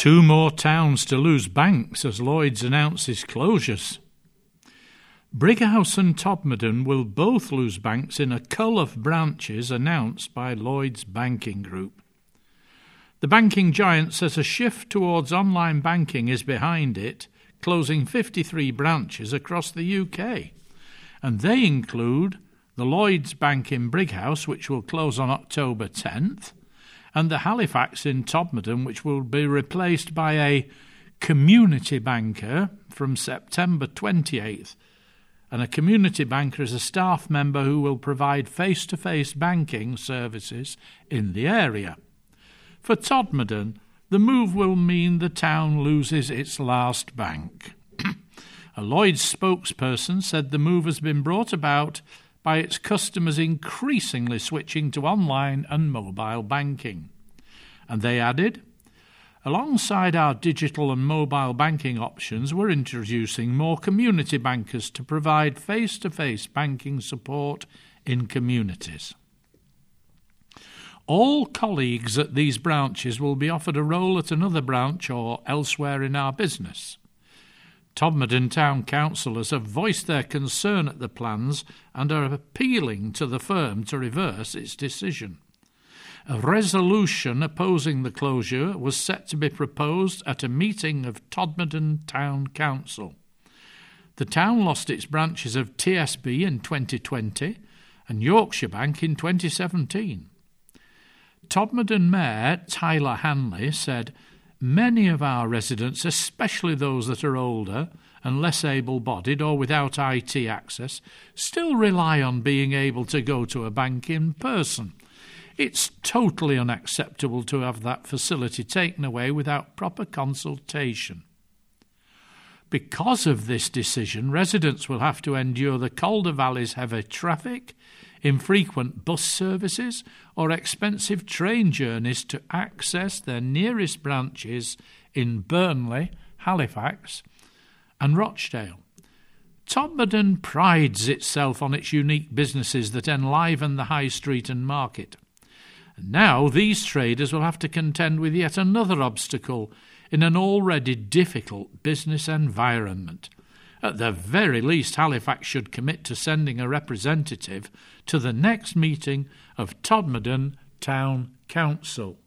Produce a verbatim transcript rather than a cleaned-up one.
Two more towns to lose banks as Lloyds announces closures. Brighouse and Todmorden will both lose banks in a cull of branches announced by Lloyds Banking Group. The banking giant says a shift towards online banking is behind it, closing fifty-three branches across the U K. And they include the Lloyds Bank in Brighouse, which will close on October tenth, and the Halifax in Todmorden, which will be replaced by a community banker from September twenty-eighth. And a community banker is a staff member who will provide face-to-face banking services in the area. For Todmorden, the move will mean the town loses its last bank. A Lloyds spokesperson said the move has been brought about by its customers increasingly switching to online and mobile banking. And they added, alongside our digital and mobile banking options, we're introducing more community bankers to provide face-to-face banking support in communities. All colleagues at these branches will be offered a role at another branch or elsewhere in our business. Todmorden Town councillors have voiced their concern at the plans and are appealing to the firm to reverse its decision. A resolution opposing the closure was set to be proposed at a meeting of Todmorden Town Council. The town lost its branches of T S B in twenty twenty and Yorkshire Bank in twenty seventeen. Todmorden Mayor Tyler Hanley said, many of our residents, especially those that are older and less able-bodied or without I T access, still rely on being able to go to a bank in person. It's totally unacceptable to have that facility taken away without proper consultation. Because of this decision, residents will have to endure the Calder Valley's heavy traffic, infrequent bus services or expensive train journeys to access their nearest branches in Burnley, Halifax and Rochdale. Todmorden prides itself on its unique businesses that enliven the high street and market. And now these traders will have to contend with yet another obstacle in an already difficult business environment. At the very least, Halifax should commit to sending a representative to the next meeting of Todmorden Town Council.